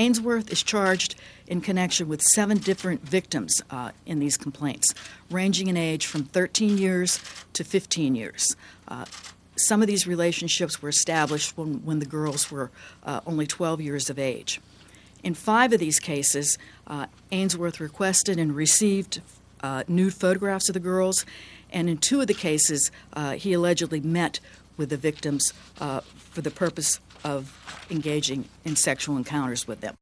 Ainsworth is charged in connection with 7 different victims in these complaints, ranging in age from 13 years to 15 years. Some of these relationships were established when the girls were only 12 years of age. In 5 of these cases, Ainsworth requested and received nude photographs of the girls, and in 2 of the cases, he allegedly met with the victims for the purpose of engaging in sexual encounters with them.